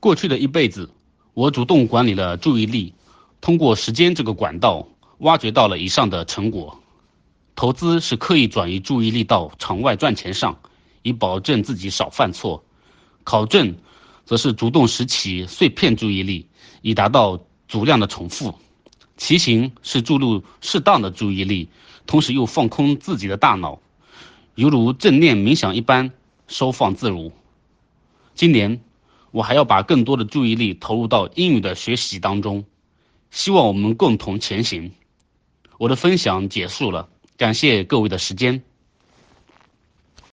过去的一辈子，我主动管理了注意力，通过时间这个管道，挖掘到了以上的成果。投资是刻意转移注意力到场外赚钱上，以保证自己少犯错；考证则是主动拾起碎片注意力，以达到足量的重复。骑行是注入适当的注意力，同时又放空自己的大脑，犹如正念冥想一般，收放自如。今年我还要把更多的注意力投入到英语的学习当中，希望我们共同前行。我的分享结束了，感谢各位的时间。